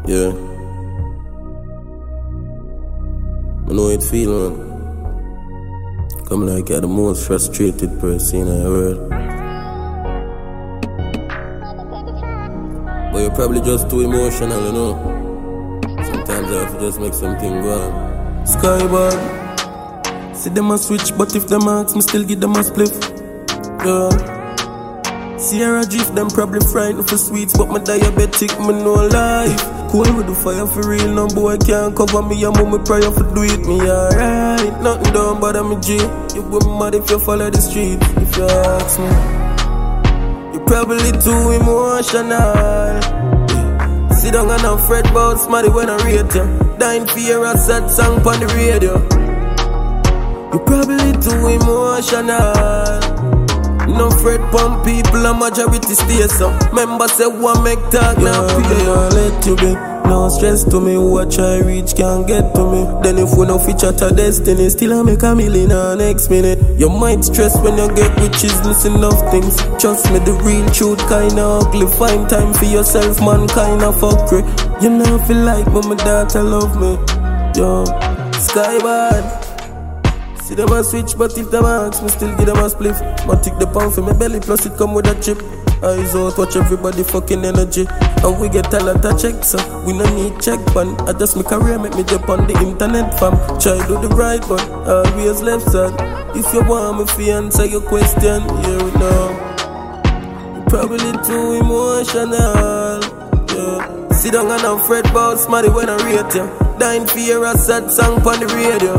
Yeah. I know it feel, man. Come like you're the most frustrated person in the world. But you're probably just too emotional, you know. Sometimes I have to just make something go on. Skybird. See them a switch, but if them ask me, still give them a spliff. Yeah. Sierra Drift, them probably frightened for sweets, but my diabetic, me no life. Cool with the fire for real, no boy can't cover me. I'm on my prayer for do it, me alright. Nothing done but I'm a G. You go mad if you follow the street. If you ask me, you probably too emotional. Sit down and I'm fret about smarty when I rate you. Dying for your sad song on the radio. You probably too emotional. No fret pump people, a majority stay so. Members say one make talk, now pay you. Let you be, no stress to me. What I reach can't get to me. Then if we no feature to destiny, still I make a million next minute. You might stress when you get riches, missing enough things. Trust me, the real truth kinda ugly. Find time for yourself, man, kinda fuckery. You know feel like my daughter love me. Yo, Skybird. See them a switch, but if them ask me, still give them a spliff. But take the pound for my belly, plus it come with a chip. Eyes out, watch everybody fucking energy. And we get a lot of checks, so we no need check pan. I just my career, make me jump on the internet, fam. Try do the right one, always left side. If you want me to answer your question, here we know. You're probably too emotional, yeah. Sit down and I'm fret about smarty when I rate you. Dying for your sad song on the radio.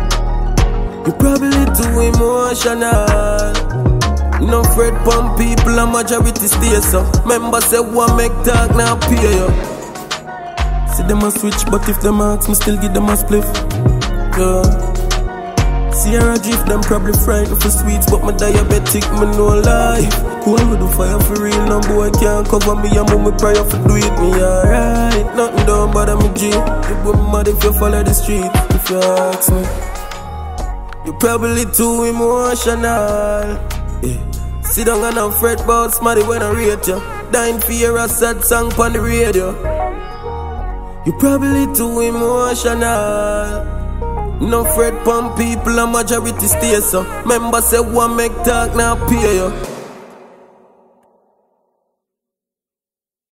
You probably too emotional. No fret pump people, a majority stay so. Members say one make talk, now pay you. See them a switch, but if them ask me, still give them a spliff. Yeah. Sierra Drift, them probably frightened for sweets, but my diabetic, me no life. Cool with the fire for real, no boy can't cover me. I'm on my prayer for do it, me alright. Nothing done but I'm a G. You go mad if you follow the street, if you ask me. You probably too emotional. Yeah. Sit down and I'm fret about smarty when I rate you. Dying for your sad song on the radio. You probably too emotional. No fret pump people, a majority stay so. Members say one make talk, now pay you.